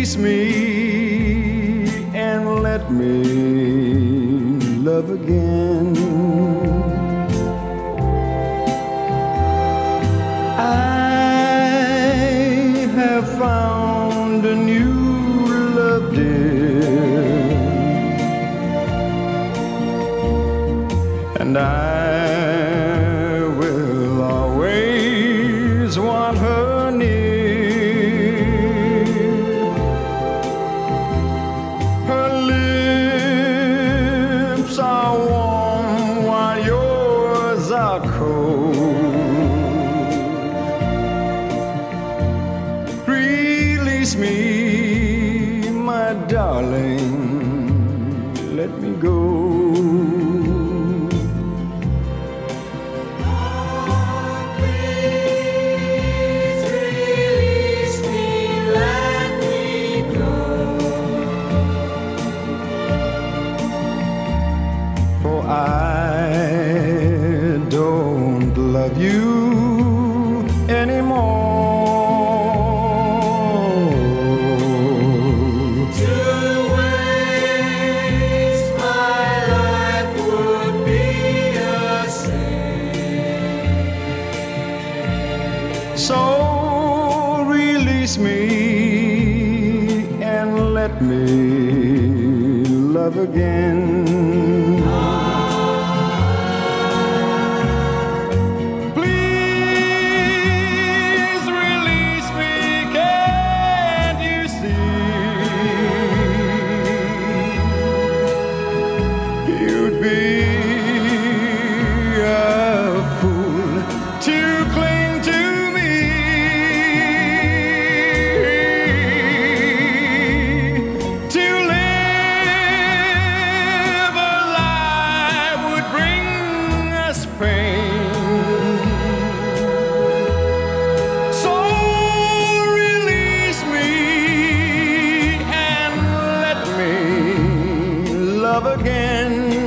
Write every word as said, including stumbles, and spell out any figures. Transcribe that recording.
Release me and let me love again. I have found a new love, dear, and I will always want her near. Her lips are warm while yours are cold. Release me, my darling, let me go. I don't love you anymore. To waste my life would be a sin. So release me and let me love again. You'd be a fool to cling to me. To live a life would bring us pain. So release me and let me love again.